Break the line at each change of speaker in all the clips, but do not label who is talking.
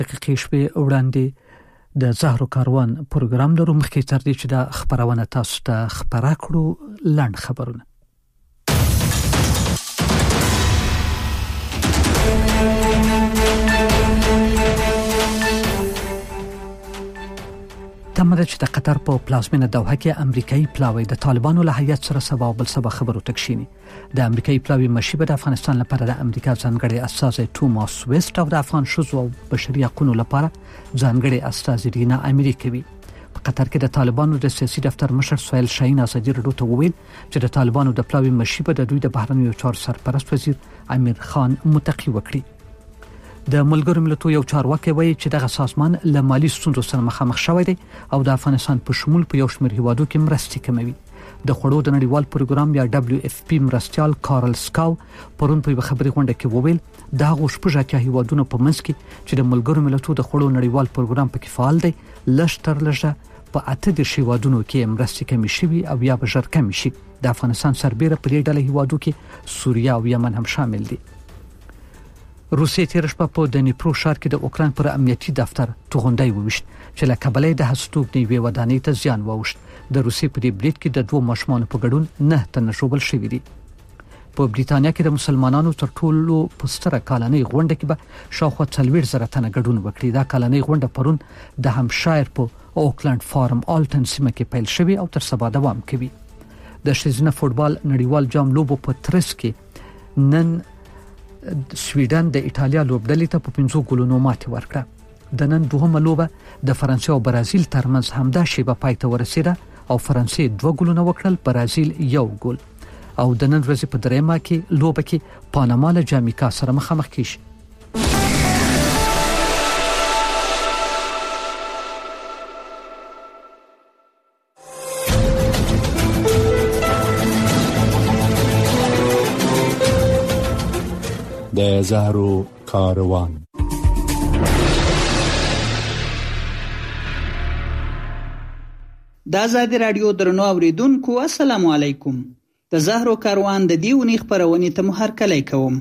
دقیقې شپې وړاندې د زهرو کاروان پروګرام لرو. مخکې تر دې چې دا خبرونه تاسو ته خبره کړو لاند خبرونه. تمره چې د قطر په پلازمینه دوحه کې امریکایي پلاوی د طالبانو له هیئت سره سبا بل سبا خبرو تکشینی. د امریکایي پلاوی مشیبه د افغانستان لپاره د امریکا ځانګړي استازي توماس ویست او د افغان شوزو او بشري حقوقو لپاره ځانګړي استازي رینا امری کوي. په قطر کې د طالبانو د سیاسي دفتر مشر سهیل شاهین ازادي رادیو ته وویل چې د طالبانو د پلاوی مشیبه د دوی د بهرنیو چارو سرپرست وزیر امیر خان متقی وکړي. د ملګرو ملتونو یو چارواکي وایي چې دغه سازمان له مالی ستونزو سره مخامخ شوی دی او د افغانستان په شمول په یو شمېر هیوادو کې مرستې کوي. د خوړو د نړیوال پروګرام یا WFP مرستيال کارل سکاو پرون په خبري غونډه کې وویل دا غوښپژه هیوادونو په منځ کې چې د ملګرو ملتونو د خوړو نړیوال پروګرام پکې فعال دی لشتر لږه په 8 هیوادونو کې مرستې کمی شوي او یا بشر کمی شي. د افغانستان سربېره په دې ډله هیوادو کې سوریه او یمن هم شامل دي. روسیې تیر شپه په دنیپرو ښار کې د اوکران پر امنیتي دفتر توغندۍ وویشت چې له کابل د هستوګ نیوي ودانۍ ته زیان واوښت. د روسیې په دې بریټ کې د 2 ماشومان په ګډون 9 تنه شوبل شوي دي. په بریټانیا کې د مسلمانانو تر ټولو پستره کالنۍ غونډه کې به شاوخوا 40,000 تنه ګډون وکړي. دا کالنۍ غونډه پرون د همشایر په اوکلند فارم آلټن سیمه کې پیل شوې او تر سبا دوام کوي. د ښځینه فوټبال نړیوال جام لوبو په ترڅ کې نن سویډن د ایټالیا لوبډلې ته په 5 ګولونو ماتې ورکړه. د نن دوهمه لوبه د فرانسې او برازیل ترمنځ همدا شیبه پای ته ورسیده او فرانسې 2 ګولونه وکړل، برازیل 1 ګول. او د نن ورځې په درېمه کې لوبه کې پاناما له جامیکا سره مخامخ کیږي.
د زهرو کاروان.
د آزادي رادیو درنو اوریدونکو السلام علیکم. د زهرو کاروان د دیونی خبرونه ته مو هرکلی کوم.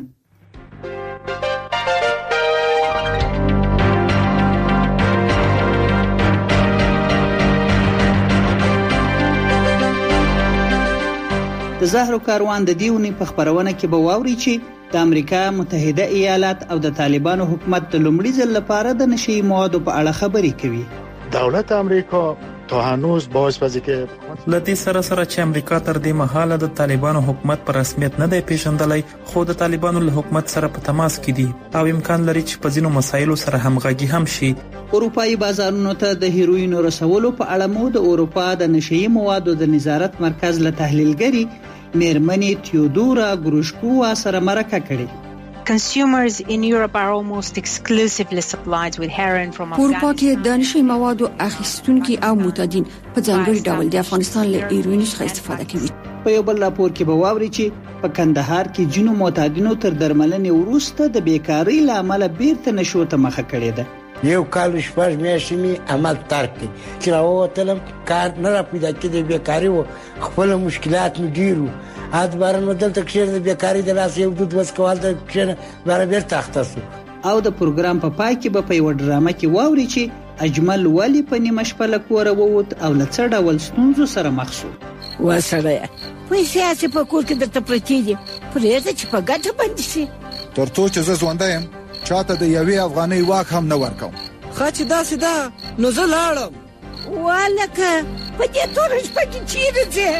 د زهرو کاروان د دیونی په خبرونه کې به واوري چې د امریکا متحده ایالات او د طالبانو حکومت د لومړي ځل لپاره د نشي موادو په اړه خبرې کوي.
دولت امریکا تا هنوز باعث پزی که
لدی سره چې امریکا تر دې مهاله د طالبانو حکومت پر رسمیت نه دی پیژندلی، خو د طالبانو له حکومت سره په تماس کې دي او امکان لري چې په ځینو مسایلو سره همغږي هم شي.
اروپאי بازارونو ته د هیروین رسولو په اړه مو د اروپا د نشي موادو د نظارت مرکز له تحلیلګری میرمنې تیودورا ګروشکووا سره مرکه کړې.
Consumers in Europe are almost exclusively supplied with heroin from Afghanistan.
اروپا کې د نشي موادو اخیستونکي او معتادین په ځانګړي ډول د افغانستان له هیروین څخه استفاده کوي.
په یو بل راپور کې به واوري چې په کندهار کې جنو معتادینو تر درملنې وروسته د بیکاری لامل بیرته نشو ته مخه کړې ده.
یو کال شپږ میاشتې می عمل ترک چې راووتلم کار نه را پیدا کېده، بیکاری و خپل مشکلات می ډیرو ادبارن دلته کې د بیکاری د لاس یو دود وسکوال د کښنه برابر تختاسو.
او د پروګرام په پای کې به په یو ډرامه کې واوري چې اجمل ولی په نیمه شپه له کوره ووت او له څه ډول ستونزو سره مخ شو.
وسړی پیسې چې په کور کې درته پرتې دي پرېږده چې په ګټه باندې شي.
ترڅو چې زه ژوندی یم چاته د یوې افغانۍ واک هم نه ورکوم.
ښه چې داسې ده نو زه لاړم. والکه په دې توره شپه کې چیرې ځې؟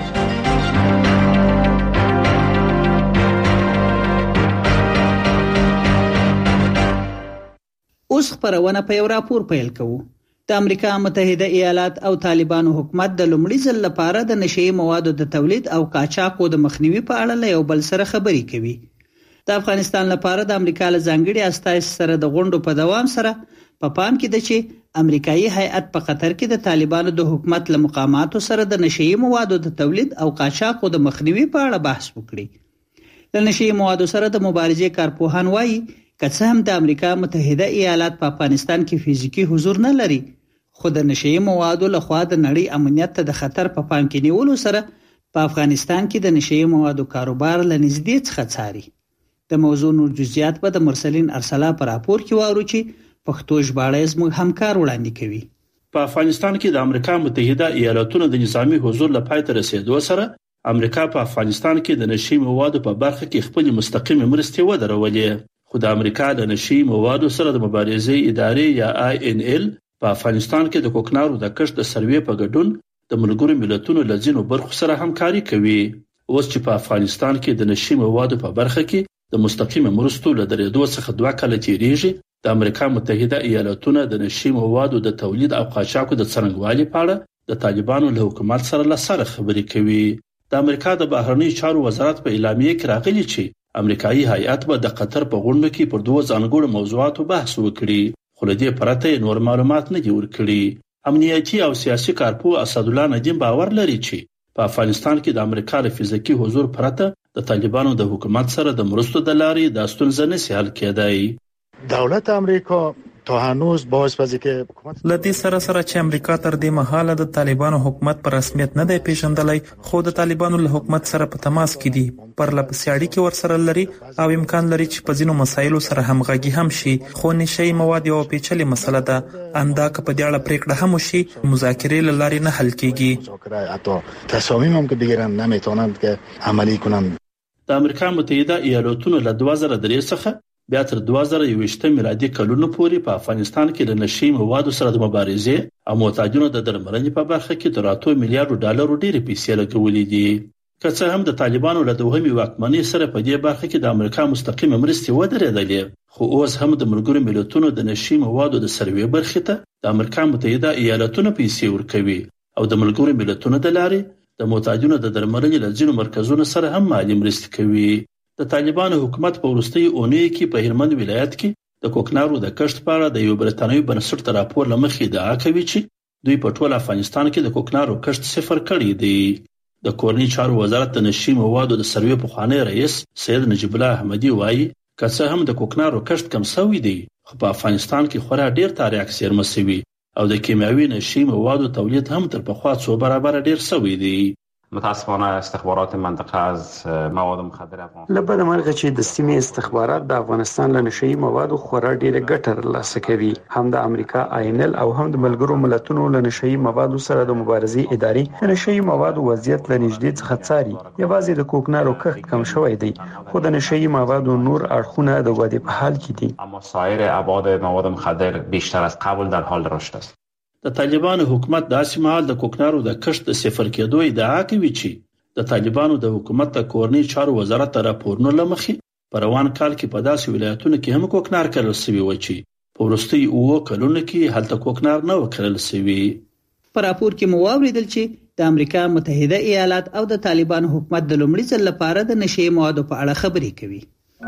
اوس خبرونه په یو راپور پیل کوو. د امریکا متحده ایالات او طالبانو حکومت د لومړي ځل لپاره د نشئی موادو د تولید او قاچاقو د مخنیوي په اړه له یو بل سره خبرې کوي. د افغانستان لپاره د امریکا له ځانګړي استازي سره د غونډو په دوام سره په پام کې ده چې امریکایي هیئت په قطر کې د طالبانو د حکومت له مقاماتو سره د نشئی موادو د تولید او قاچاقو د مخنیوي په اړه بحث وکړي. د نشئی موادو سره د مبارزې کارپوهان وایي که څه هم د امریکا متحده ایالات په افغانستان کې فزیکی حضور نه لري، خو د نشئی موادو له خوا د نړۍ امنیت ته د خطر په پام کې نیولو سره په افغانستان کې د نشئی موادو کاروبار له نږدې څخه څاري. د موضوع نور جزئیات به د مرسلین ارسلا پر راپور کې واورو چې پښتو ژباړه زموږ همکار وړاندې کوي.
په افغانستان کې د امریکا متحده ایالاتونو د نظامی حضور لپاره تر رسیدو سره امریکا په افغانستان کې د نشي موادو په برخه کې خپل مستقیم مرستې ودرولې. خو د امریکا د نشي موادو سره د مبارزې ادارې یا INL په افغانستان کې د کوکنارو د کښت د سروې په ګډون د ملګرو ملتونو له ځینو برخو سره همکاري کوي. اوس چې په افغانستان کې د نشي موادو په برخه کې د مستقیم مرستو له درېدو څخه 2 کاله تیریږي، د امریکا متحده ایالاتونو د نشي موادو د تولید او قاچاقو د څرنګوالي په اړه د طالبانو له حکومت سره لسره خبرې کوي. د امریکا د بهرنی چارو وزارت په اعلامیه کې راغلي چې امریکایي هیئات به د قطر په غونډه کې پر 2 ځانګړو موضوعاتو بحث وکړي، خو له دې پرته نور معلومات نه دي ورکړي. امنیتي او سیاسي کارپوه اسدالله ندیم باور لري چې په افغانستان کې د امریکا له فزیکي حضور پرته د طالبانو د حکومت سره د مرستو د لارې د ستونزې نشي حل کېدای.
دولت امریکا تا هنوز باعث پزی که
لدی سره چې امریکا تر دې مهاله د طالبانو حکومت پر رسمیت نه دی پیژندلای، خو د طالبانو له حکومت سره په تماس کې دي، پر لپسې اړیکې ورسره لري او امکان لري چې په ځینو مسایلو سره همغږي هم شي. خو نشي مواد یو پیچلې مسله ده، اندا که په دې اړه پریکړه هم وشي مذاکرې له لارې نه حل کیږي.
حتی تصامیم هم که بگیرن نمیتونند که عملی کنند.
د امریکا متحده ایالاتونو له 2003 څخه بیا تر 2021 میلادي کلونو پورې په افغانستان کې د نشي موادو سره د مبارزې او معتادینو د درملنې په برخه کې تر 8 میلیارډ ډالر ډېر پیسې لګولې دي. که څه هم د طالبانو له دوهمي واکمنۍ سره په دې برخه کې د امریکا مستقیم مرستې ودرېدلې، خو اوس هم د ملګرو ملتونو د نشي موادو د سروې برخه ته د امریکا متحده ایالاتونو پیسې ورکوي او د ملګرو ملتونو د لارې د معتادینو د درملنې له ځینو مرکزونو سره هم مالي مرستې کوي. د طالبانو حکومت په وروستي اونۍ کې په هلمند ولایت کې د کوکنارو د کښت په اړه د یو برتانوي بنسټ راپور لمخې ادعا کوي چې دوی په ټول افغانستان کې د کوکنارو کښت صفر کړی دی. د کورنۍ چارو وزارت د نشي موادو د سروې پخوانی رئیس سید نجیب الله احمدي وایي که څه هم د کوکنارو کښت کم شوی دی، خو په افغانستان کې خورا ډیر تاریخ سرمه شوی او د کیمیاوي نشي موادو تولید هم تر پخوا څو برابر ډیر شوی دی.
متاسفانه استخبارات منطقه از مواد مخدر افغانستان
لبد مرغه چې د سیمې استخبارات د افغانستان له نشئی موادو خورا ډیره ګټه ترلاسه کوي. هم د امریکا INL او هم د ملګرو ملتونو له نشئی موادو سره د مبارزې ادارې د نشئی موادو وضعیت له نږدې څخه څاري. یوازې د کوکنارو کښت کم شوی دی، خو د نشئی موادو نور اړخونه د ودې په حال کې دي.
اما سایر ابعاد مواد مخدر بیشتر از قبل در حال رشد است.
د طالبانو حکومت داسې مهال د کوکنارو د کښت د صفر کېدو ادعا کوي چې د طالبانو د حکومت د کورنۍ چارو وزارت راپورونو لمخې په روان کال کې په داسې ولایتونو کې هم کوکنار کرل شوي و چې په وروستي 9 کلونو کې هلته کوکنار نه وکړل شوي.
په راپور کې مو واوریدل چې د امریکا متحده ایالات او د طالبانو حکومت د لومړي ځل لپاره د نشي موادو په اړه خبرې کوي.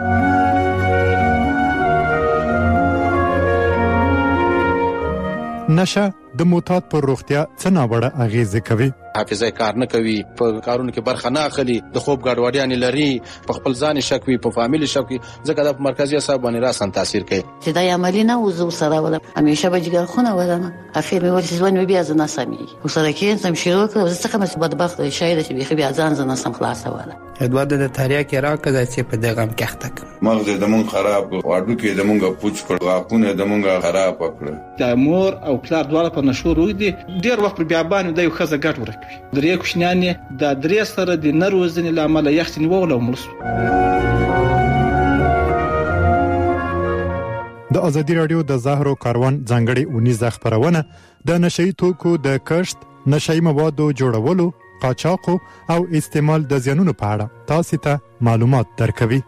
نشه د معتاد پر روغتیا څه ناوړه اغیزه کوي.
حافظه کار نه کوي، په کارونو کې برخه نه اخلي، د خوب ګډوډیاں لري، په خپل ځان شک وي، په فامیلی شک وي، ځکه د مرکزی اعصاب باندې راسن تاثیر کوي.
چې دا عملی نه وزو سره ولا همیشه به جګر خونه ولنه افیر مې ورته ځوان بیا زنه سمي وسره کې سم شروع کړ ځکه مې بدبخت شاید چې بيخي بیا ځان زنه سم خلاصه ولا
ادوارد د تاریا کې راکړه چې په دغه کې اخته
مغز د مون خراب واړو کې د مونږه پوچ کړ غاپونه د مونږه خراب کړ.
د مور او پلار دواړه په نشو روي دي ډیر وخت پر بیابان د یو خزه ګټ ورکوي. درې کوشنیان د درې سره د نروزنې لامل یخت نیول او مرسو.
د ازادي رادیو د زهرو کاروان ځانګړي اونیزه خبرونه د نشئی توکو د کښت، نشئی موادو جوړولو، قاچاق او استعمال د زیانونو په اړه تاسو ته معلومات درکوي.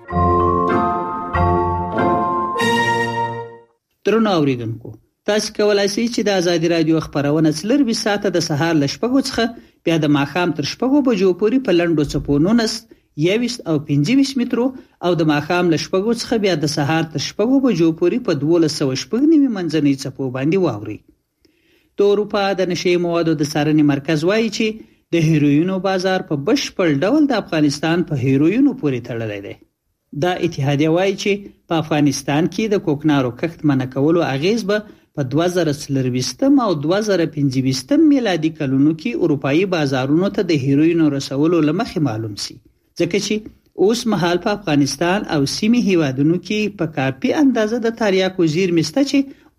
درنو اوریدونکو، تاسو کولای شئ چې د ازادي رادیو خبرونه څلور ساعته د سهار ل شپږو څخه بیا د ماښام تر شپږو بجو پورې په لنډو چپونو 21 او 25 مترو او د ماښام ل شپږو څخه بیا د سهار تر شپږو بجو پورې په 1290 منځنۍ چپو باندې واوري. د اروپا د نشئی موادو د څارنې مرکز وایي چې د هیروینو بازار په بشپړ ډول د افغانستان په هیروینو پورې تړلی دی. دا اتحادیه وایي چې په افغانستان کې د کوکنارو کښت منع کولو اغیز به په 2024 او 2025 میلادي کلونو کې اروپאי بازارونو ته د هیروینو رسولو لمخې معلوم شي، ځکه چې اوس مهال په افغانستان او سیمې هیوادونو کې په کافي اندازه د تریاکو زیرمې شته چې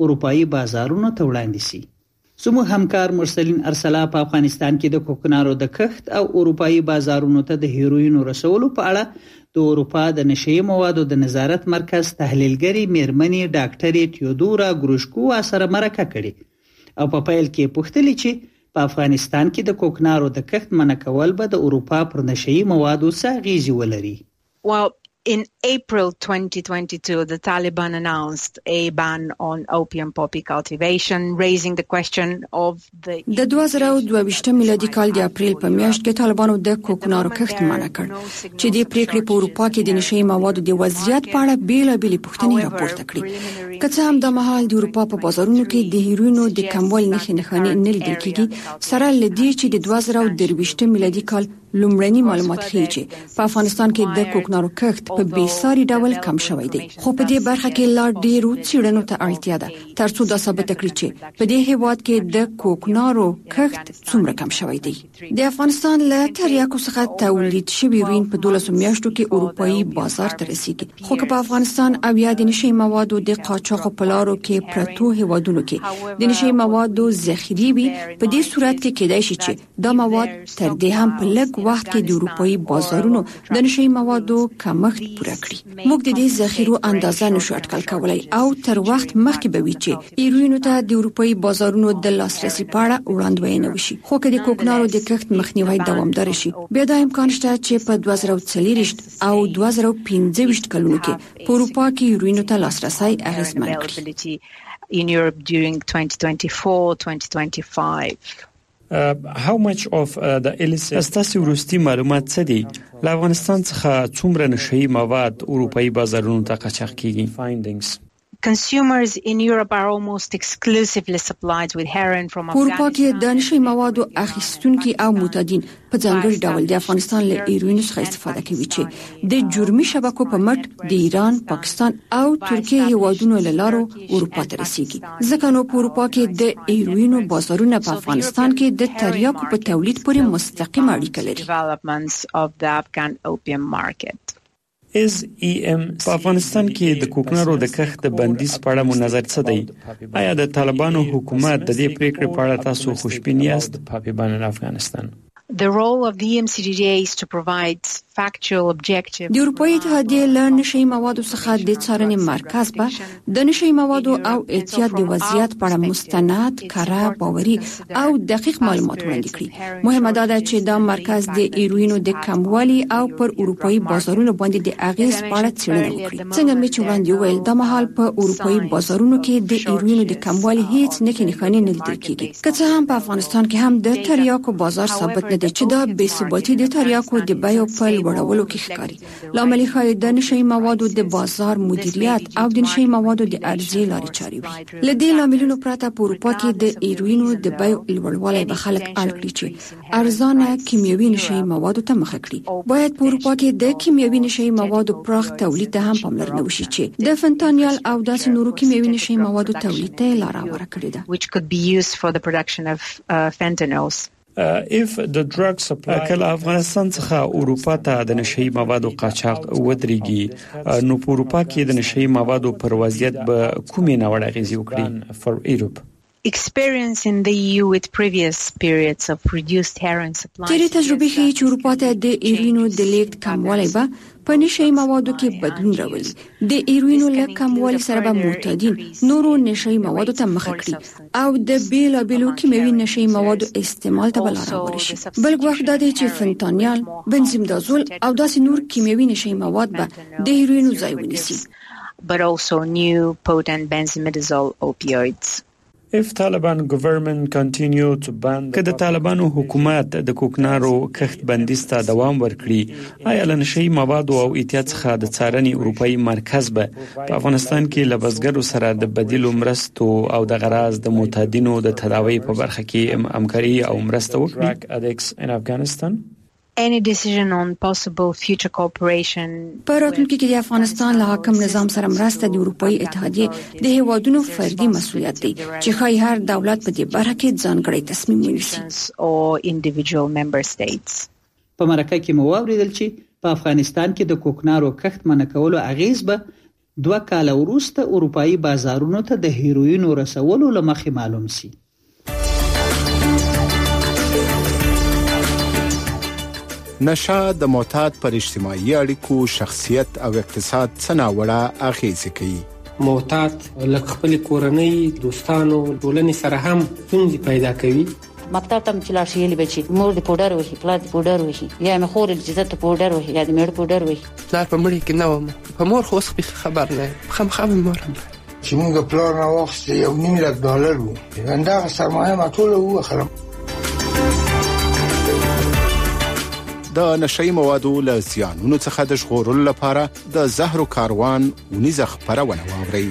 اروپאי بازارونو ته وړاندې شي. زموږ همکار مرسلین ارسلا په افغانستان کې د کوکنارو د کښت او اروپאי بازارونو ته د هیروینو رسولو په اړه د اروپا د نشئی موادو د نظارت مرکز تحلیلګری میرمنې ډاکټرې تیودورا ګروشکو سره مرکه کړې او په پیل کې پوښتلې چې په افغانستان کې د کوکنارو د کښت منع کول به د اروپا پر نشئی موادو څه اغیزې ولري.
In April 2022, the Taliban announced a ban on opium poppy cultivation, raising the question of the...
د 2022 میلادي کال د اپریل په میاشت کې طالبانو د کوکنارو کښت منع کړ چې د پریکړې په اروپا کې د نشئی موادو د وضعیت په اړه بیلابېلې پوښتنې راپورته کړې. که څه هم د مهال د اروپا په بازارونو کې د هیروینو د کموالي نښې نه لیدل کېږي، سره لدی چې د 2023 میلادي کال لومړني معلومات ښیي چې په افغانستان کې د کوکنارو کښت په بیساري ډول کم شوی دی، خو په دې برخه کې لا ډیرو څېړنو ته اړتیا ده ترڅو دا ثابت کړي چې په دې هیواد کې د کوکنارو کښت څومره کم شوی دی. د افغانستان له تریاکو څخه تولید شوی هیروین په 12 میاشتو کې اروپאי بازار ته رسیږي، خو که په افغانستان او یا د نشئی موادو د قاچاق په لارو کې پرتو هیوادونو کې د نشئی موادو ذخیره وي، په دې صورت کې کېدای شي چې دا مواد تر دې هم په لږ وخت کې د اروپאי بازارونو د نشئی موادو کمښت پوره کړي. موږ د دې ذخیرو اندازه نشو اټکل کولای او تر وخت مخکې به وي چې هیروینو ته د اروپאי بازارونو د لاسرسي په اړه وړاندوینه وشي. خو که د کوکنارو د کښت مخنیوي دوامدار شي، بیا دا امکان شته چې په 2040 او 2025 کلونو کې په اروپا کې هیروینو ته لاسرسي اغیزمن کړي.
In Europe during 2024-2025.
How much of the illicit استاسي ورستي معلومات څه دي؟ له افغانستان څخه څومره نشئی مواد اروپאי بازارونو ته قاچاق کیږي؟ Findings.
Consumers in Europe are almost exclusively supplied with heroin from Afghanistan.
اروپا کې د نشئی موادو اخیستونکي او معتادین په ځانګړي ډول د افغانستان له هیروین څخه استفاده کوي چې د جرمي شبکو په مټ د ایران، پاکستان او ترکیه هیوادونو له لارو اروپا ته رسیږي. ځکه نو په اروپا کې د هیروینو بازارونه په افغانستان کې د تریاکو په تولید پورې مستقیم اړیکه لري.
Developments of the Afghan opium market.
په افغانستان کې د کوکنارو د کښت د بندیز په اړه مو نظر څه دی؟ آیا د طالبانو حکومت د دې پریکړې په اړه تاسو خوشبین یاست؟ په افغانستان
The role of the EMCDDA is to provide factual objective.
د اروپאי اتحادیې له نشئی موادو څخه د څارنې مرکز به د نشئی موادو او احتیاط د وضعیت په اړه مستند، کره، باوري او دقیق معلومات وړاندې کړي. مهمه ده چې دا مرکز د هیروینو د کموالي او پر اروپאי بازارونو باندې د اغیز په اړه څېړنه وکړي. څنګه مې چې وړاندې وویل، د مهال په اروپאי بازارونو کې د هیروینو د کموالي هیڅ نښې نه لیدل کېږي. که څه هم په افغانستان کې هم د تریاکو بازار ثابت د چې دا بې ثباتي د تریاکو د بیو په لوړولو کې ښکاري. لامل ښایي د نشئی موادو د بازار مدیریت او د نشئی موادو د عرضې لارې چارې وي. له دې لاملونو پرته په اروپا کې د هیروینو د بیو لوړوالی به خلک اړ کړي چې ارزانه کیمیاوي نشئی موادو ته مخه کړي. باید په اروپا کې د کیمیاوي نشئی موادو پراخ تولید ته هم پاملرنه وشي چې د فنتانیل او داسې نورو کیمیاوي نشئی موادو تولید ته لار هواره کړې ده.
Which could be used for the production of fentanyls.
If the drug supply کله افغانستان څخه اروپا ته د نشئی موادو قاچاق ودرېږي، نو په اروپا کې د نشئی موادو پر وضعیت به کومې ناوړه اغیزې وکړي؟ For Europe.
Experience in the EU with previous periods of reduced heroin supply.
تیرې تجربې ښیي چې اروپا ته د هیروینو د لیږد کموالی به په نشئی موادو کې بدلون راولي. د هیروینو له کموالي سره به معتادین نورو نشئی موادو ته مخه کړي او د بیلابېلو کیمیاوي نشئی موادو استعمال ته به لار هواره شي. بل ګواښ دا دی چې فنتانیل، بنزیمدازول او داسې نور کیمیاوي نشئی مواد به د هیروینو ځای ونیسي.
But also new potent benzimidazole opioids.
If Taliban government continue to ban که د طالبانو حکومت د کوکنارو کښت بندیز ته دوام ورکړي، آیا له نشئی موادو او احتیاط څخه د څارنې اروپאי مرکز به په افغانستان کې له بزګرو سره د بدیلو مرستو او د غراض د معتادینو د تداوی په برخه کې همکاري او مرسته وکړي؟
Any decision on possible future cooperation.
په راتلونکي کې د افغانستان له حاکم نظام سره مرسته د اروپאי اتحادیې د هیوادونو فردي مسؤلیت دی چې ښایي هر دولت په دې برخه کې ځانګړی تصمیم ونیسي.
Or individual member states.
په مرکه کې مو واوریدل چې په افغانستان کې د کوکنارو کښت منع کولو اغیز به 2 کال وروسته اروپאי بازارونو ته د هیروینو رسولو لمخې معلوم سي.
نشه د معتاد پر اجتماعي اړیکو، شخصیت او اقتصاد څه ناوړه اغیزې کوي.
معتاد لکه خپل کورنۍ، دوستانو، ټولنې سره هم ستونزې پیدا کوي.
مکتب ته چې لاړ شي یلی بچي مور د پودر وهي، پلار د پودر وهي، یا مې خور د عزت پودر وهي، یا د مېړه پودر وهي.
پلار په مړي کې نه وم، په مور خو اوس خبر نه خامخا مور
چې موږ پلار نه واخیست $1,000,000 وو، همدغه سرمایه ما ټوله ووخلم.
د نشئی موادو له زیانونو څخه د ژغورلو لپاره د زهرو کاروان ونیزه خپرونه واورئ.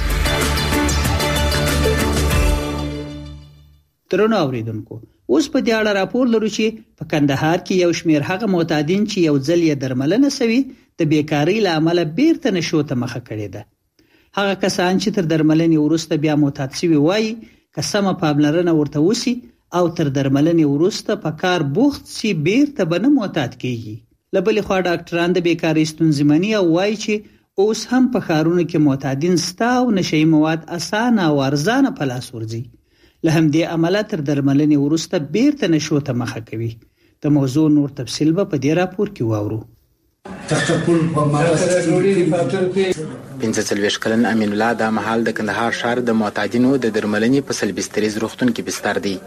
درنو اوریدونکو، اوس په دې اړه راپور لرو چې په کندهار کې یو شمېر هغه معتادین چې یو ځل یې درملنه سوي د بیکاری له امله بیرته نشو ته مخه کړې ده. هغه کسان چې تر درملنې وروسته بیا معتاد شوي وایي که سمه پاملرنه ورته وشي او تر درملنې وروسته په کار بوخت سي بیرته به نه معتاد کیږي. له بلې خوا ډاکټران د بیکارۍ ستونزې مني او وایي چې اوس هم په ښارونو کې معتادین سته او نشهیي مواد اسانه او ارزانه په لاس ورځي. له همدې امله تر درملنې وروسته بیرته نشو ته مخه کوي. د موضوع نور تفصیل به په دې راپور کې واورو.
45 کلن امین الله د محل د کندهار شهر د معتادینو د درملنې په سلبستریز روغتون کې بستر دی.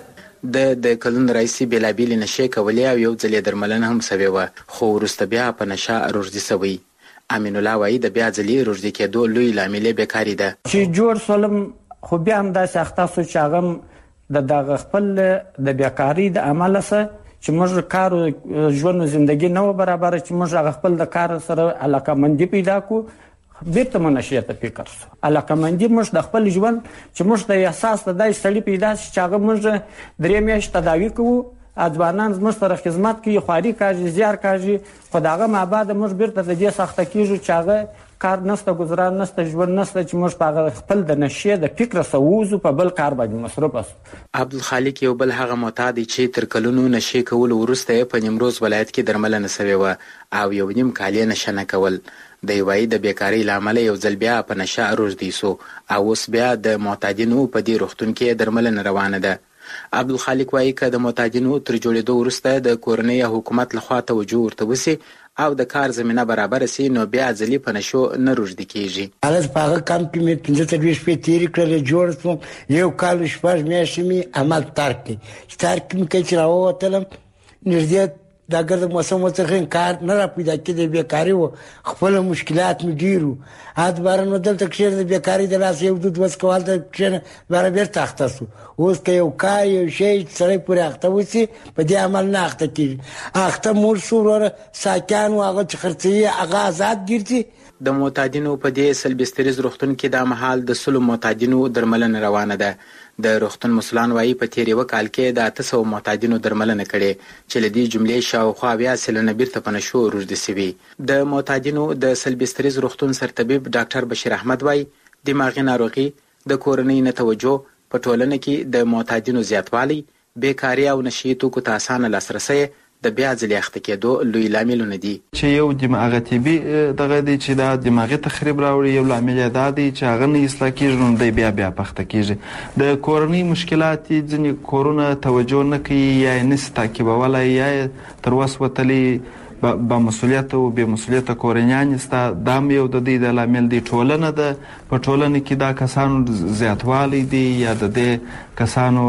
د کلون رئیسي بلابیل نشه کولې او یو ځلې درملنه هم سوي و، خو وروسته بیا په نشه روږدي سوی. امین الله وایي د بیا ځلې روږدي کېدو لوی لامل بیکاری ده.
چې جوړ سولم خو بیا هم داسې اخته سو چې هغه د دغه خپل د بیکاری د عمله سره چې موږ کار ژوند زندگی نه برابر، چې موږ هغه خپل د کار سره علاقمندي پیدا کو، بیرته منشیه ته فکر سو. علاقمندي موږ د خپل ژوند چې موږ د احساس د دای سړی پیدا شي چې هغه موږ 3 میاشتې تداوی کوو، ځوانان زموږ سره خدمت کوي، خواري کوي، زیار کوي، خو دغه ما بعد موږ بیرته د دې سخته کیږو چې هغه کار نسته، گزاران نسته، ژوند نسته، چې موږ په خپل د نشې د فکر سووزو په بل کار باندې مصروف اسو.
عبدالخالق یو بل هغه معتاد چې تر کلونو نشې کول وروسته په نیمروز ولایت کې درملنه سوي و او 1.5 کال نشه نه کول. د وای د بیکاری لامل یو ځل بیا په نشه روږدي سو او اوس بیا د معتادینو په دې روغتون کې درملنه روانه ده. عبدالخالق وایي که د معتادینو تر جوړېدو وروسته د کورنۍ حکومت لخوا توجه ورته وسي او د کار زمينه برابر سي، نو بیا ځلې په نشو نه روږدي کیږي.
حالت په هغه کم کې مې 15 شپې تیرې کړلې، جوړ شوم، 1 کال 6 میاشتې مې عمل ترک کړ. چې ترک مې کړ چې راووتلم نږدې دا ګرد موسم څخه کار نه را پیدا کېده، بیکاری و، خپل مشکلات مې ډیر وو. بارنو دلته کښې د بیکاری د لاس یو دود وس کول ته کښې بار بیرته اخته سو. اوس که یو کار یو شی سړی پورې اخته وسي په دې عمل نه اخته کېږي. اخته مور سو وروره ساکان و هغه چې خرڅوي هغه آزاد ګرځي.
د معتادینو په دې سلبستریز روغتون کې د مهال د سلو معتادینو درملنه روانه ده. د روغتون مسولان وایي په تیر یو کال کې د 800 معتادینو درملنه کړې چې لدی جملې شاوخوا 20 سلنه بیرته په نشو روږدي سوي. د معتادینو د سلبستریز روغتون سرطبیب ډاکټر بشیر احمد وایي دماغي ناروغي، د کورنۍ نه توجه، په ټولنه کې د معتادینو زیاتوالی، بیکاری او نشي توکو ته اسانه لاسرسي د بیا ځلې اخته کېدو لوی لاملونه دي.
چې یو دماغي طبي دغه دی چې دا دماغي تخریب راوړي، یو لامل دا دی چې هغه نه اصلاح کېږي، نو دی بیا پخته کېږي. د کورنۍ مشکلات ځینې کورونه توجه نه کوي یا یې نشي تعقیبولی یا یې تر وس وتلي با مسؤلیت او بې مسؤلیت کورنیان ستا، دا یو د دې د لامل دی. ټولنه ده، په ټولنه کې دا کسانو زیاتوالی دی یا د دې کسانو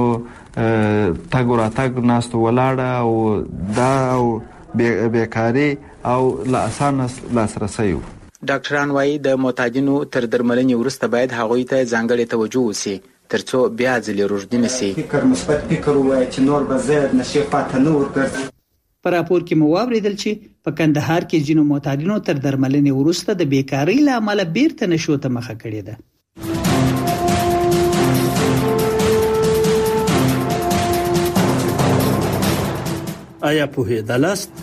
تګ و راتګ ناست ولاړه او دا او بیکاری او لا اسانه لاسرسی.
ډاکټران وایي د معتادینو تر درملنې وروسته باید هغوی ته ځانګړې توجه وسي ترڅو بیا ځلې روږدي نه سي.
فکر مثبت فکر ووایي چې نور به زه نشې پاته نه ورګرځم.
په راپور کې مو واورېدل چې په کندهار کې ځینو معتادینو تر درملنې وروسته د بیکاری له امله بیرته نشو ته مخه کړې ده.
آیا پوهېدلاست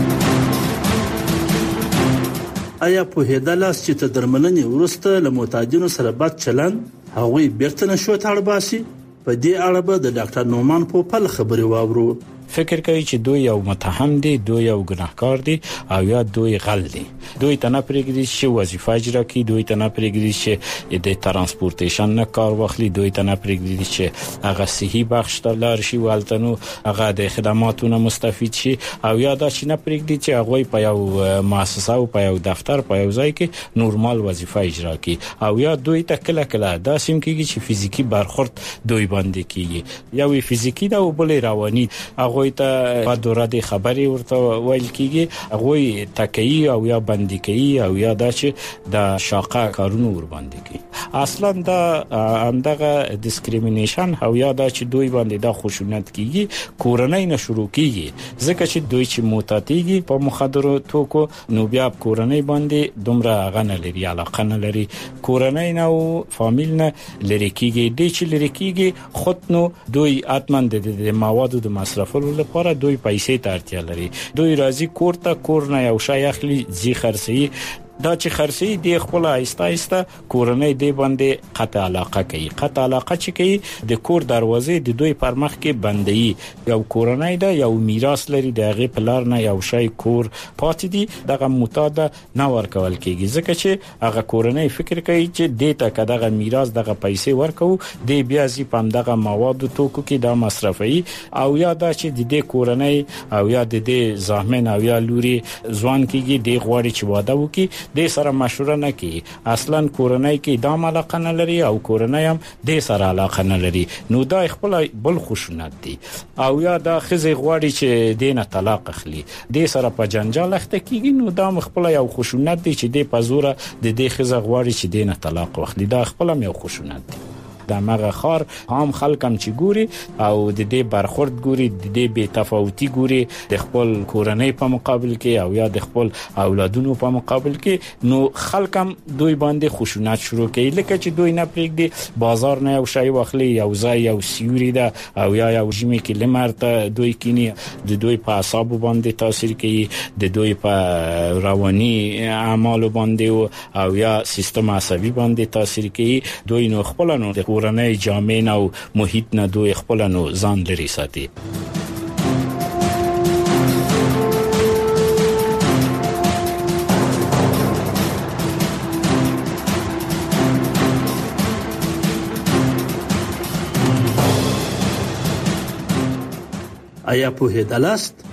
چې تر درملنې وروسته له معتادینو سره بد چلند هغوی بیرته نشو ته اړ باسي؟ په دې اړه به د ډاکټر نومان پوپل خبرې واورو.
فکر کوي چې دوی یو متهم دي، دوی یو ګناهکار دي او یا دوی غل دي. دوی ته نه پرېږدي چې وظیفه اجرا کړي، دوی ته نه پرېږدي چې د ترانسپورټیشن نه کار واخلي، دوی ته نه پرېږدي چې هغه صحي بخش ته لاړ شي ولته نو هغه د خدماتو نه مستفید شي او یا دا چې نه پرېږدي چې هغه په یو مؤسسه او په یو دفتر په یو ځای کې نورمال وظیفه اجرا کړي او یا دوی ته کله کله دا سیم کېږي چې فزیکی برخورد دوی باندې کېږي. یو فزیکی دا او بل رواني. هغه ته په دوره د خبري ورته ویل کېږي، هغه تکي او یا باندې کوي او یا دا چې د شاقه کارونه ور باندې کوي. اصلا دا اندغه ډیسکریمینیشن او یا دا چې دوی باندې دا خشونت کیږي کورنۍ نه شروع کیږي، ځکه چې دوی چې موتاتيږي په مخدرو توکو نو بیا کورنۍ باندې دومره غنه لري، علاقه نه لري، کورنۍ نه او فامیل نه لري کیږي. د چې لري کیږي خود نو دوی اتمن د موادو د مصرفولو لپاره دوی پیسې ته اړتیا لري. دوی راځي کور نه یو شی اخلي ځي خرڅي، دا چې خرڅي دی خپل آیسته کورنۍ دی باندې قطع علاقه کوي. قطع علاقه چې کوي د کور دروازې د دوی پر مخ کې بندي. یو کورنۍ دا یو میراث لري، دغه پلار نه یو شی کور پاتې دي، دغه متاده نه ورکول کیږي، ځکه چې هغه کورنۍ فکر کوي چې د ته کداغه میراث دغه پیسې ورکو دی بیا زی پم دغه مواد توکو کې دا مصرفي او یا دا چې د دې کورنۍ او یا د دې زامن او یا لوري ځوان کېږي د غواړي چې واده وکړي د سره مشوره نه کوي. اصلا کورنۍ کې دا علاقه نه لري او کورنۍ هم د سره علاقه نه لري، نو دا خپل بل خشونت دي. او یا دا خزي غواړي چې دینه طلاق اخلي، د سره په جنجال اخته کیږي، نو دا خپل یو خشونت دي چې د پزوره د دې خزه غواړي چې دینه طلاق واخلي، دا خپل یو خشونت دي. د مغه خار هم خلکم چې ګوري او د دې برخورد ګوري، د دې بے تفاوتي ګوري د خپل کورنۍ په مقابل کې او یا د خپل اولادونو په مقابل کې، نو خلکم دوی باندې خشونت شروع کوي. لکه چې دوی نه پرېږدي بازار نه یو شی واخلي، یو ځای یو سیوري ده او یا یو ژمي کې لمرته دوی کینی، د دوی په اعصاب باندې تاثیر کوي، د دوی په رواني اعمال باندې او یا سیستم عصبي باندې تاثیر کوي. دوی نو خپل نو کورنۍ جامع او محیط نه دوی خپل نو ځان لري ساتي.
آیا په هدالاست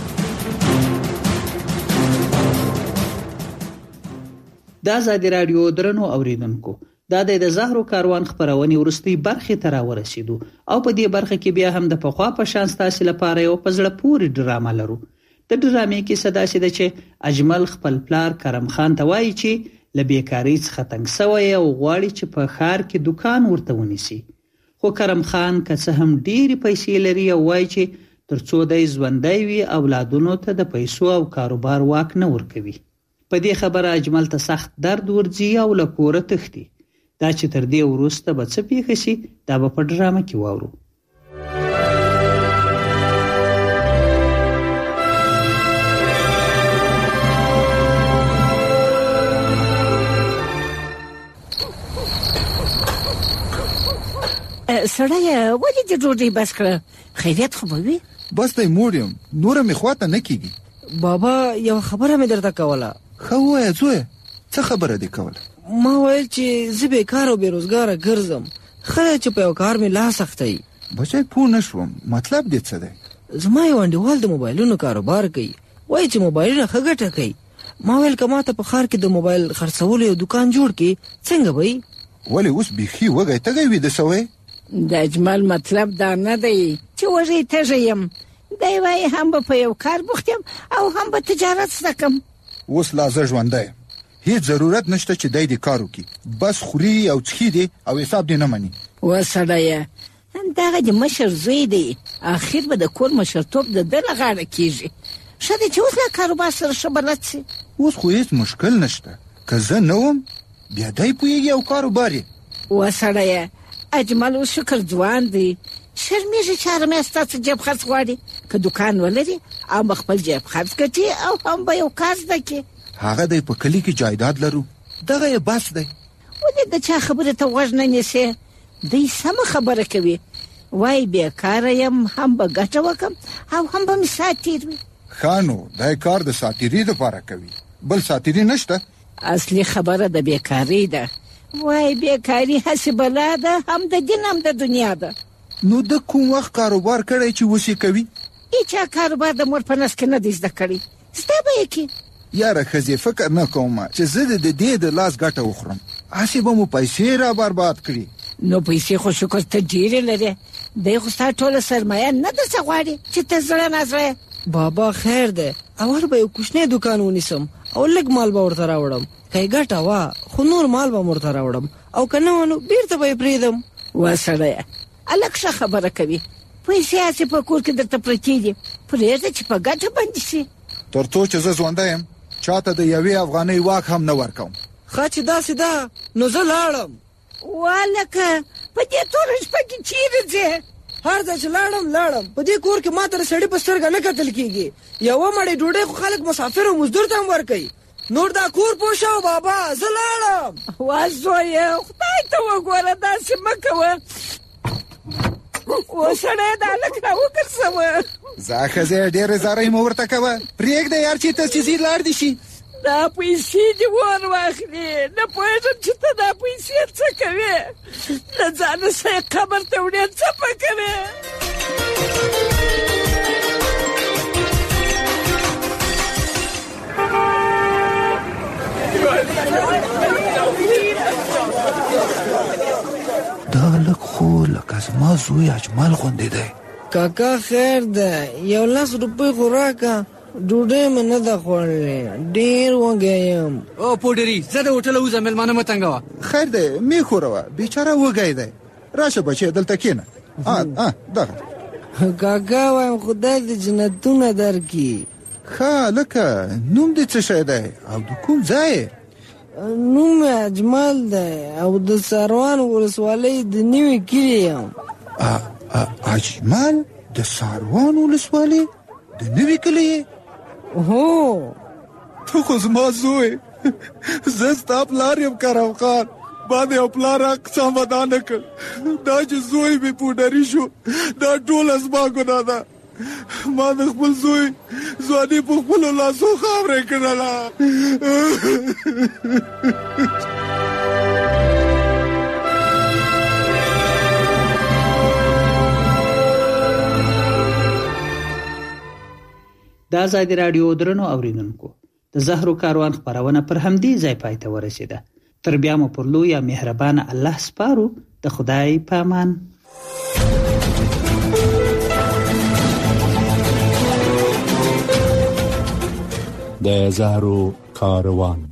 د آزادی رادیو درنو اوریدونکو، دا د زهرو کاروان خبرونه ورستي برخه تر ورسېدو او په دې برخه کې بیا هم د پخوا په شان ستاسو لپاره یو پزړه پوری ډرامه لرو. د ډرامې کې صدا شي چې اجمل خپل پلار کرم خان ته وایي چې لبیکاری څخه تنگ سوی او غواړي چې په ښار کې دکان ورته ونیسي. خو کرم خان که څه هم ډېری پیسې لري او وایي چې ترڅو د ژوندۍ وي اولادونو ته د پیسو او کاروبار واک نه ورکوي. په دې خبره اجمل ته سخت درد ورځي او له کوره تښتي. دا چې تر دې وروسته به څه پیښ شي دا به په ډرامه کې واورو.
سړی ولې د ډوډۍ بس کړه؟ خیریت خو به وي؟
بس دی موړ یم، نوره مې خواته نه کېږي.
بابا یو خبره مې درته کوله.
ښه ووایه زویه، څه خبره دې کوله؟
ما ویل چې زه بیکار او بیروزګاره ګرځم، خله چې په یو کار مې لاس اختی.
بچی پوه نه شوم، مطلب دې څه دی؟
زما یو انډیوال د موبایلونو کاروبار کوي، وایي چې موبایلونه ښه ګټه کوي. ما ویل که ما ته په ښار کې د موبایل خرڅولو یو دکان جوړ کړي څنګه به وي؟
ولې اوس بیخي وږی تږی ویده سوی؟
د اجمل مطلب دا نه دی چې وږی تږی یم، دی وایي هم به په یو کار بوخت یم او هم به تجارت زده کړم.
اوس لا زه ژوندی یم، هیڅ ضرورت نشته چې دی دې کار وکړي، بس خوري او څښي دی او حساب دی نه مني.
وسړیه دغه د مشر زوی دی، اخر به د کور مشرتوب د ده له غاړه کېږي. ښه دی چې اوس له کاروبار سره ښه بلد شي.
اوس خو هیڅ مشکل نشته، که زه نه وم بیا دی پوهېږي او کاروبار یې.
وسړیه اجمل اوس شکر ځوان دی، شرمېږي چې هره میاشت ستا څه جیب خرڅ غواړي. که دکان ولري او به خپل جیب خرڅ ګټي او هم به یو کار زده کړي.
هغه دی په کلي کې جایداد لرو، دغه یې بس دی.
ولې د چا خبرې ته غوږ نه نیسې؟ دی سمه خبره کوي. وای بیکاره یم هم به ګټه وکم او هم به مې ساعت تیر وي.
خانو دا کار د ساتیري لپاره کوي، بل ساتیري نشته.
اصلي خبره د بیکاري ده. وای بیکاري هسې بلا ده، هم د دین هم د دنیا ده.
نو د کوم وخت کاروبار کړی چې وسې کوي؟
هیچا کاروبار د مور په نس کې نه دی زده کړی، زده به یې کې.
یاره ښځې فکر نه کوم چې زه د دې د لاس ګټه وخورم، هسې به مو پیسې را برباد کړي.
نو پیسې خو شکر ته ډېرې لرې، دی خو ستا ټوله سرمایه نه درڅه غواړي چې ته زړه نازړه.
بابا خیر دی، اول به یو کوچنی دوکان ونیسم او لږ مال به ورته راوړم، که یې ګټه وه خو نور مال به م ورته راوړم، او که نه وه نو بېرته به یې پرېږدم.
وا سړیه هلک ښه خبره کوي، پیسې هسې په کور کې درته پرتې دي، پرېږده چې په ګټه بندي شي.
تر څو چې زه ژوندی یم چاته د یوې افغانۍ واک هم نه ورکوم.
ښه چې داسې ده نو زه لاړم.
والکه په دې توره شپه کې چیرې ځې؟
هر ځای چې لاړم په دې کور کې ما ته د سړي په سترګه نه کتل کېږي. یوه مړۍ ډوډۍ خو خلک مسافر او مزدور ته هم ورکوي، نور دا کور پوه شو بابا، زه لاړم.
وا زویه خدای ته وګوره، داسې مه کوه. و سړی دا هلک راوګرځوه.
زه ښځې ډېرې زارۍ مه ورته کوه، پرېږده یار چې ته چې ځي لاړ دې شي.
دا پیسې دې ور واخلي، نه پوهېږم چې ته دا پیسې څه کوې، له ځانه سه یې قبر ته وړې څه به کوې.
دا لږ خو لکه زما زوی اجمل غوندې دی.
کاکا خیر ده، یو 10 روپۍ خو راکه، ډوډۍ مې نه ده خوړلې، ډېر وږی یم.
او پوډري زه د هوټله وځم، مېلمانه مه تنګوه.
خیر دی مې خوروه، بیچاره وږی دی. راشه بچی دلته کښېنه. دغه
کاکا وایم خدای دې جنتونه درکړي.
ښه لکه نوم دې څه شی دی او د کوم ځای؟
نوم مې اجمل دی او د ساروان ولسوالۍ د نوي کلي یم.
اجمل د ساروان ولسوالۍ د نوي کلي؟
هو
ته خو زما زوی، زه ستا پلار یم کرم خان. ما د یو پلار حق سمه نه کړ، دا چې زوی مې پوډري شو دا ټوله زما ګناه ده. ما د خپل زوی ځواني په خپلو لاسو خاورې کړله.
د آزادي راډیو درنو اوریدونکو، د زهرو کاروان خپرونه پر همدې ځای پای ته ورسېده. تر بیا مو پر لوی یا مهربانه الله سپارو. د خدای په امان.
د زهرو کاروان.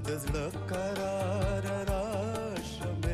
د زړه کار